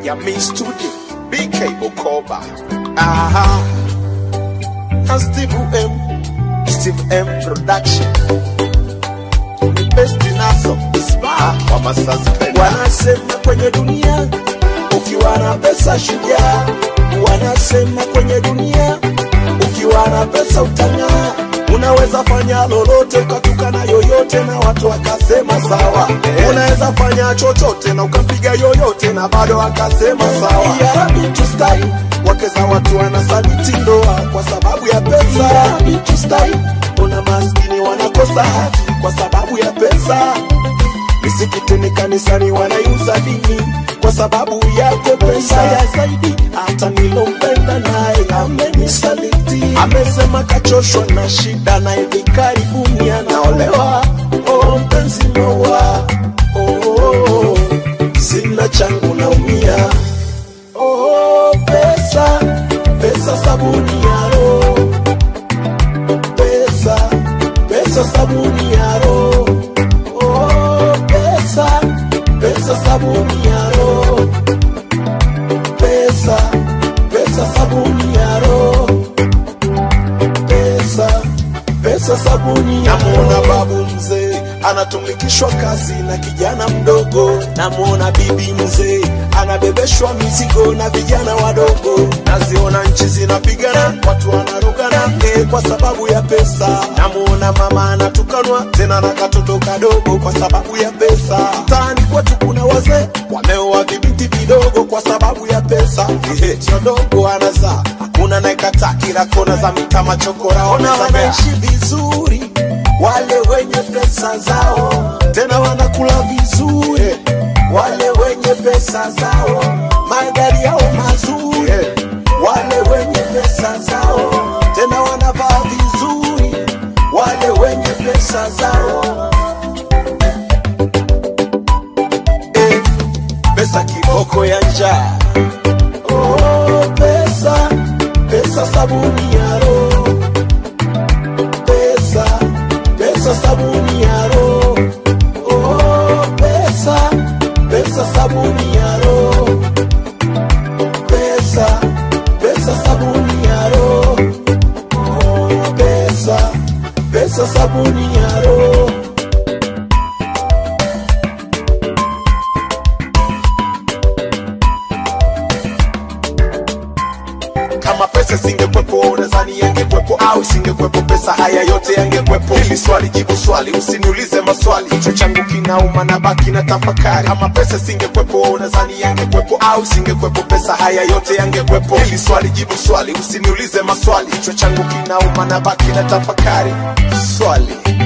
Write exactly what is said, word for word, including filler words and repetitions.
ya Mi Studio, B K Bukoba. Aha, na Steve M, Steve M Production. Best naso ispa kwa masasa. Wanasema kwenye dunia ukiwa na pesa shujaa. Wanasema kwenye dunia ukiwa na pesa utang'aa. Unaweza fanya lolote ukatukana yoyote na watu wakasema sawa. Unaweza fanya chochote na ukampiga yoyote na bado wakasema sawa. Ya Rabbi tustai, wakeza watu wanasaliti ndoa kwa sababu ya pesa. Ya Rabbi tustai, una maskini wanakosa haki kwa sababu ya pesa. Misikitini kanisani wanaiuza dini kwa sababu yako pesa. Ya zaidi hata nilompenda naye amenisaliti. Amesema kachoshwa na shida na hivi karibuni anaolewa. Oh mpenzi noa, oh, oh, oh. Sina changu naumia. Oh pesa, pesa sabuni ya roho. Pesa, pesa sabuni ya roho. Oh pesa, pesa sabuni ya roho. Pesa, pesa sabuni ya roho. Pesa, pesa sabuni ya roho. Namuona babu mzee anatumikishwa kazi na kijana mdogo. Namuona bibi mzee anabebeshwa mizigo na vijana wadogo. Naziona nchi zinapigana, watu wanarogana eh, kwa sababu ya pesa. Namuona mama anatukanwa tena na katoto kadogo kwa sababu ya pesa. Mtaani kwetu kuna wazee wameoa vibinti vidogo kwa sababu ya pesa. Ehe, dogo anazaa, hakuna naikata, kila kona za mita machokora. Ona wanaishi vizuri wale wenye pesa zao, tena wanakula vizuri wale wenye pesa zao, magari yao mazuri wale wenye pesa zao, tena wanavaa vizuri wale wenye pesa zao. Eh, pesa kiboko ya njaa. Oh pesa, pesa sabuni ya roho. Pesa, pesa sabuni ya roho. Oh pesa, pesa sabuni ya roho. Pesa, pesa sabuni ya roho. Oh pesa, pesa sabuni ya roho. Kama pesa singekwepo unadhani yangekwepo au singekwepo pesa haya yote yangekwepo? Hili swali jibu swali, usiniulize maswali, kichwa changu kinauma na baki na tafakari. Kama pesa singekwepo unadhani yangekwepo au singekwepo pesa haya yote yangekwepo? Hili swali jibu swali, usiniulize maswali, kichwa changu kinauma na baki na tafakari. Swali